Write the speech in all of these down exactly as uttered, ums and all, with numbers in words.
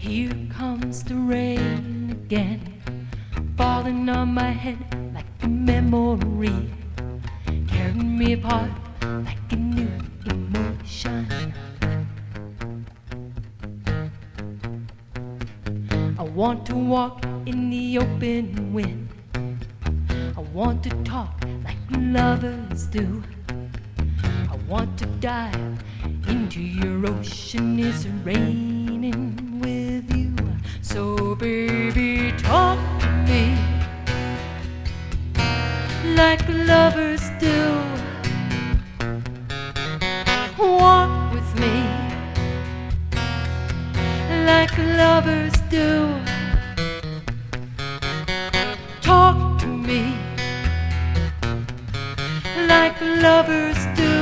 Here comes the rain again, falling on my head like a memory, tearing me apart like a new emotion. I want to walk in the open wind, I want to talk like lovers do, I want to dive into your ocean. It's raining with you. So baby, talk to me like lovers do. Walk with me like lovers do. Talk to me like lovers do.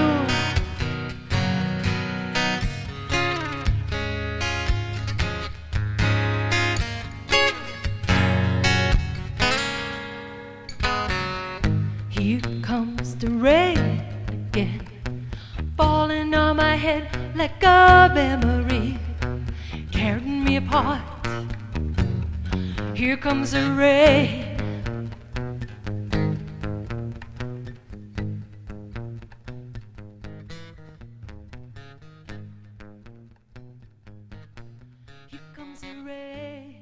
Here comes the rain again, falling on my head like a memory, tearing me apart. Here comes the rain. Here comes the rain.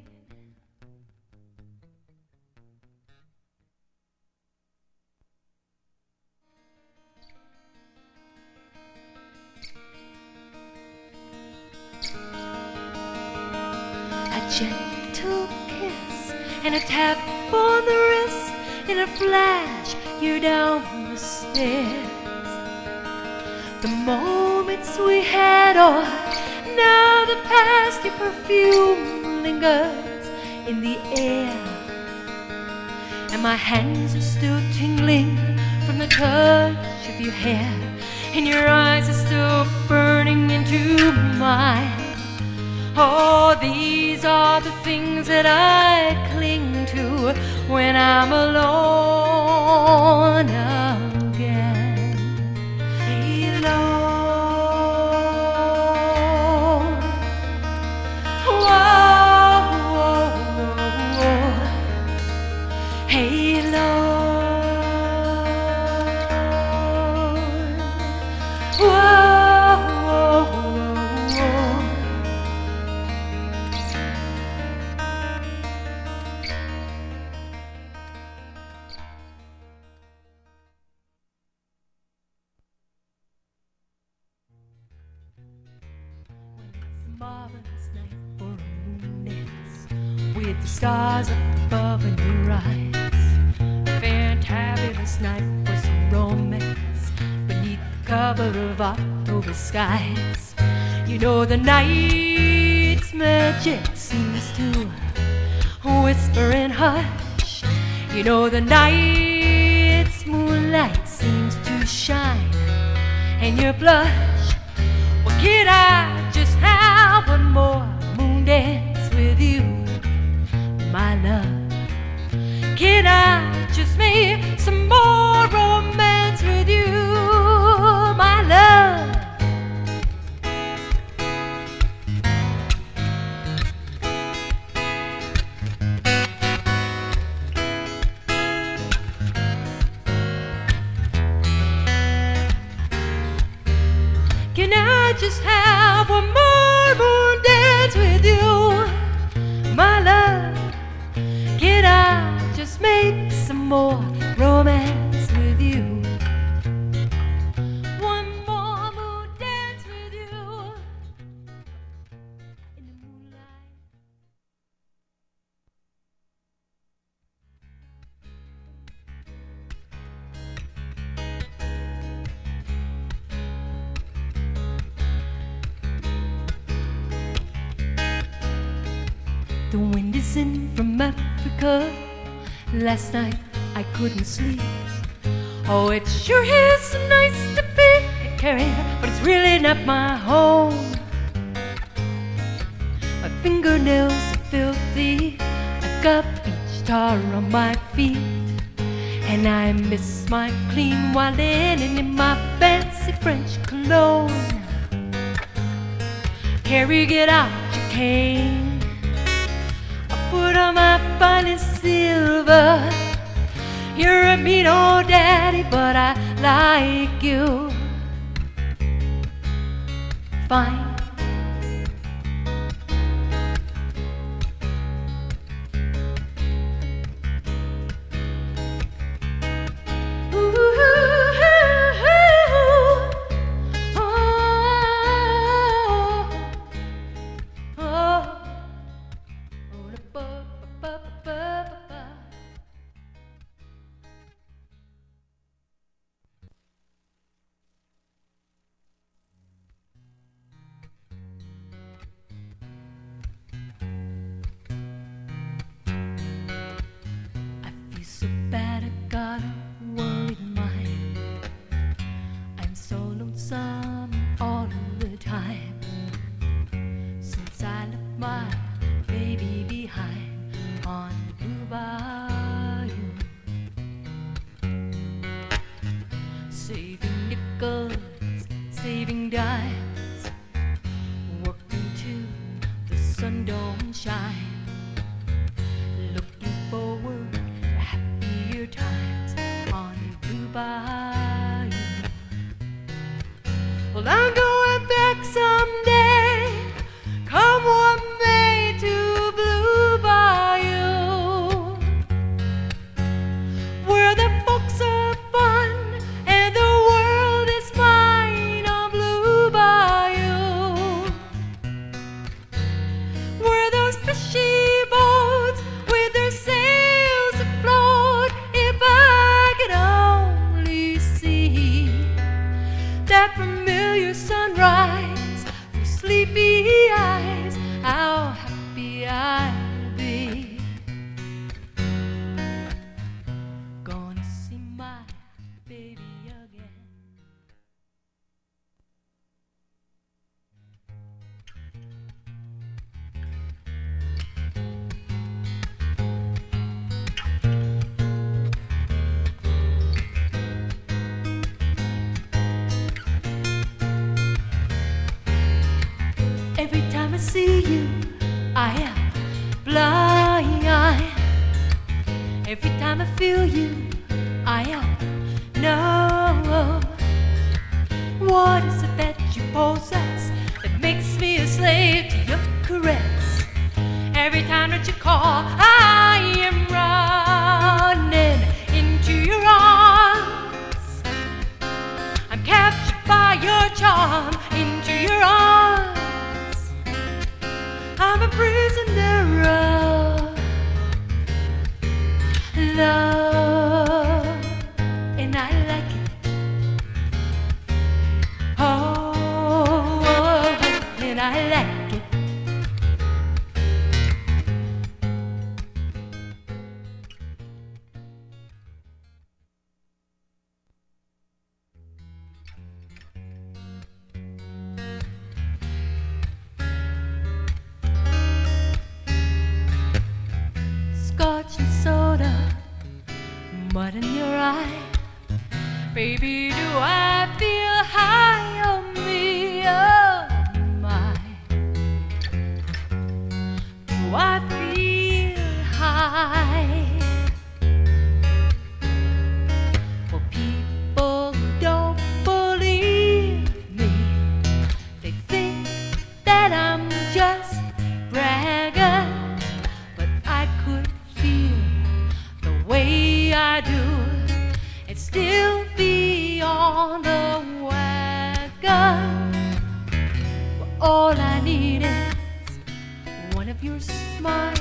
A gentle kiss and a tap on the wrist. In a flash, you're down the stairs. The moments we had are now the past. Your perfume lingers in the air, and my hands are still tingling from the touch of your hair, and your eyes are still burning into mine. Oh, these are the things that I cling to when I'm alone again. Alone. Whoa, whoa, whoa. Hey, alone. Whoa. Marvelous night for a moon dance, with the stars above in your eyes. A fantabulous night for some romance beneath the cover of October skies. You know the night's magic seems to whisper and hush. You know the night's moonlight seems to shine, and you blush. Well, kid, I just have one more moon dance with you, my love. Can I just make some more romance with you, my love? Can I just have one more moon dance with you, my love? Can I just make some more romance with you? One more moon dance with you in the moonlight. The wind is in from Africa. Last night I couldn't sleep. Oh, it sure is so nice to be a carrier, but it's really not my home. My fingernails are filthy, I've got beach tar on my feet, and I miss my clean white linen in my fancy French cologne. Carrie, get out your cane, put on my finest silver. You're a mean old daddy, but I like you fine. So bad I got a worried mind. I'm so lonesome all the time since I left my baby behind on the blue bayou. Saving nickels, saving dimes, working till the sun don't shine, looking forward times on Blue Bayou. Well, I'm going back someday, come what may, to Blue Bayou, where the folks are fun and the world is mine. On Blue Bayou, where those fishy boats with their sails afloat. That familiar sunrise through sleepy eyes, how happy I'll be. Gonna see my baby again. Every time I see you, I am blind. Every time I feel you, I am no. What is it that you possess that makes me a slave to your caress? Every time that you call, I am running into your arms. I'm captured by your charm, into your arms. I'm a prisoner of love, and I like it. Oh, and I like it. Scotch and soda, mud in your eye. Baby, do I feel high on me? Oh my, do I feel high? Well, people don't believe me. They think that I'm just bragging, but I could feel the way I do and still be on the wagon. Well, all I need is one of your smiles,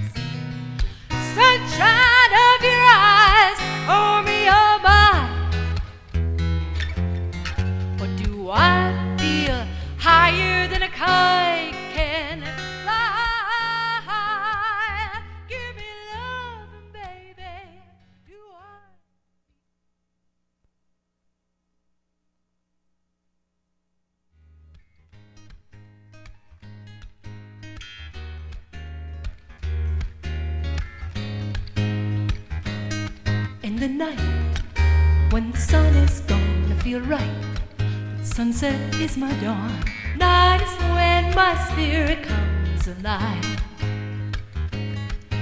sunshine of your eyes, oh me, oh my. Or do I feel higher than a kite can fly? Give me love, baby. Do I? In the night, when the sun is gone, I feel right. Sunset is my dawn. Night is when my spirit comes alive.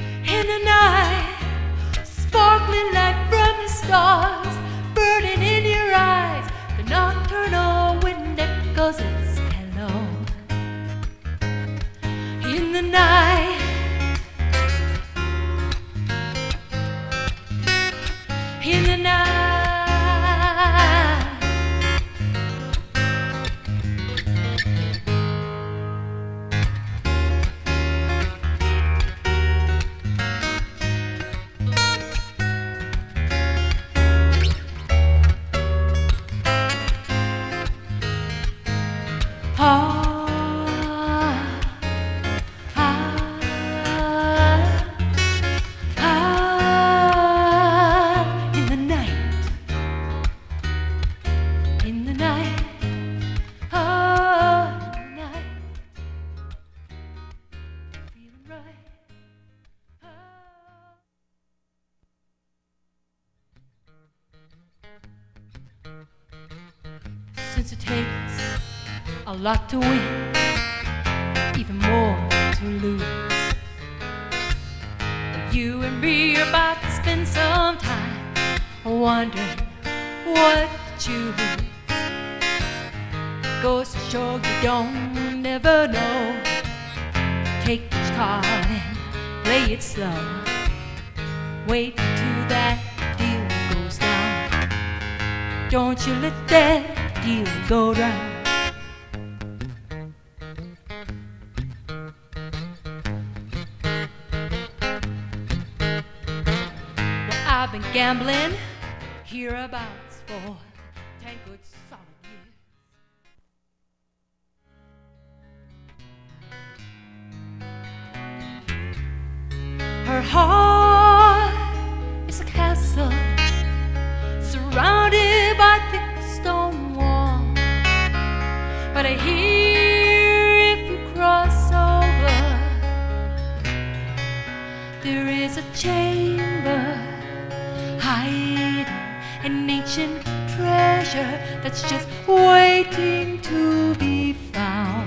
In the night, sparkling light from the stars, burning in your eyes, the nocturnal wind echoes its hello. In the night, in the night, ah, ah, ah, in the night, in the night, ah, in the night, feeling right, ah. Since it takes a lot to win, even more to lose, you and me are about to spend some time wondering what you lose. Goes to show you don't never know. Take each card and play it slow. Wait till that deal goes down. Don't you let that deal go down. I've been gambling hereabouts for ten good solid years. Her heart is a castle surrounded by thick stone walls, but I hear if you cross over, there is a chamber hiding an ancient treasure that's just waiting to be found.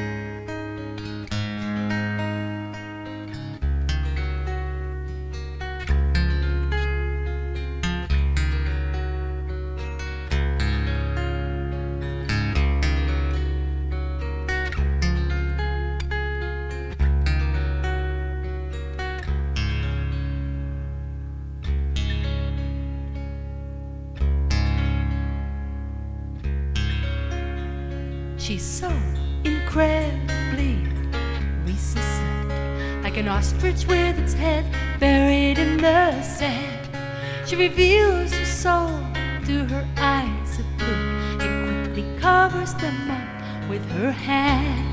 She's so incredibly resistant, like an ostrich with its head buried in the sand. She reveals her soul through her eyes of blue and quickly covers them up with her hand.